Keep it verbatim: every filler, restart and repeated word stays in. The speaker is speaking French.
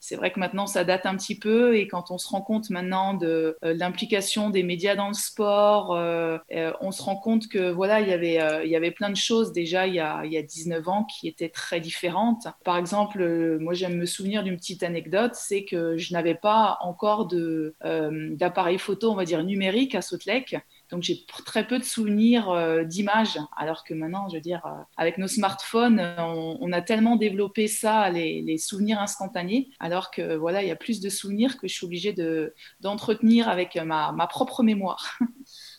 c'est vrai que maintenant ça date un petit peu et quand on se rend compte maintenant de euh, l'implication des médias dans le sport, euh, euh, on se rend compte que voilà, il y avait, euh, il y avait plein de choses déjà il y a, il y a dix-neuf ans qui étaient très différentes. Par exemple, euh, moi j'aime me souvenir d'une petite anecdote, c'est que je n'avais pas encore de, euh, d'appareil photo, on va dire numérique à Salt Lake. Donc j'ai très peu de souvenirs euh, d'images, alors que maintenant, je veux dire, euh, avec nos smartphones, on, on a tellement développé ça, les, les souvenirs instantanés, alors que voilà, il y a plus de souvenirs que je suis obligée de, d'entretenir avec ma, ma propre mémoire.